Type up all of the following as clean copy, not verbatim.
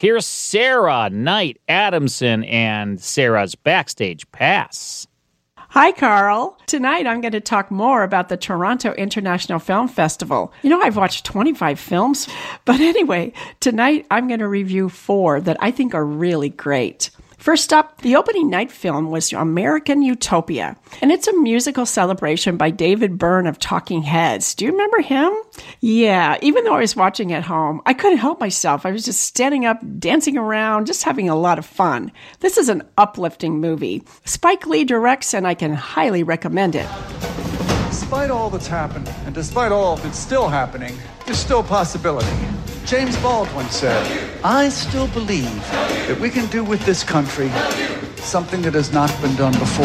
Here's Sarah Knight Adamson and Sarah's Backstage Pass. Hi, Carl. Tonight I'm going to talk more about the Toronto International Film Festival. You know, I've watched 25 films, but anyway, tonight I'm going to review 4 that I think are really great. First up, the opening night film was American Utopia, and it's a musical celebration by David Byrne of Talking Heads. Do you remember him? Yeah, even though I was watching at home, I couldn't help myself. I was just standing up, dancing around, just having a lot of fun. This is an uplifting movie. Spike Lee directs, and I can highly recommend it. Despite all that's happened, and despite all that's still happening, there's still possibility. James Baldwin said, "I still believe that we can do with this country something that has not been done before."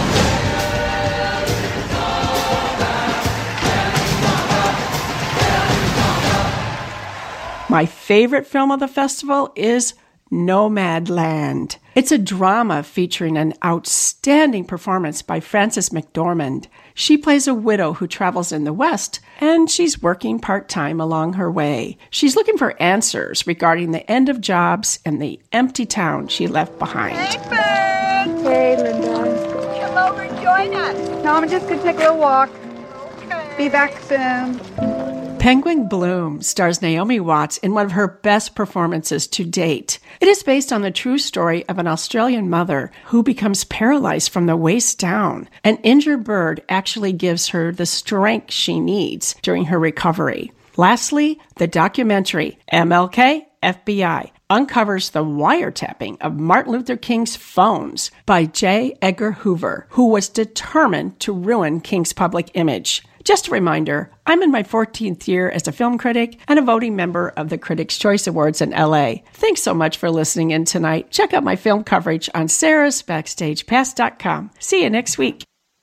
My favorite film of the festival is Nomadland. It's a drama featuring an outstanding performance by Frances McDormand. She plays a widow who travels in the West, and she's working part-time along her way. She's looking for answers regarding the end of jobs and the empty town she left behind. Hey, Bert! Hey, Linda. Come over and join us. No, I'm just going to take a little walk. Okay. Be back soon. Penguin Bloom stars Naomi Watts in one of her best performances to date. It is based on the true story of an Australian mother who becomes paralyzed from the waist down. An injured bird actually gives her the strength she needs during her recovery. Lastly, the documentary MLK FBI uncovers the wiretapping of Martin Luther King's phones by J. Edgar Hoover, who was determined to ruin King's public image. Just a reminder, I'm in my 14th year as a film critic and a voting member of the Critics' Choice Awards in LA. Thanks so much for listening in tonight. Check out my film coverage on sarahsbackstagepass.com. See you next week.